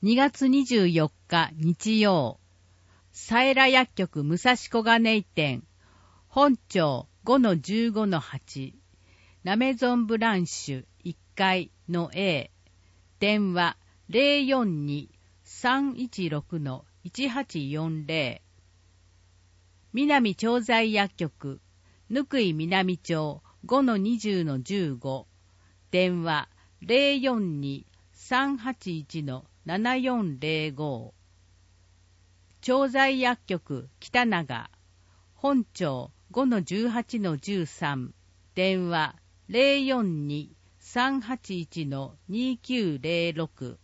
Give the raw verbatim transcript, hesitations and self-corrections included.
にがつにじゅうよっか日曜、佐永薬局武蔵小金井店、本町 ごのじゅうごのはち、ラメゾンブランシュいっかいの A、電話 ゼロよんに さんいちろく いちはちよんゼロ、南調剤薬局貫井南町 ごのにじゅうのじゅうご、電話 ゼロよんに さんはちいち ななよんゼロご、調剤薬局北長本町 ごのじゅうはちのじゅうさん、電話 ゼロよんに さんはちいち にきゅうゼロろく、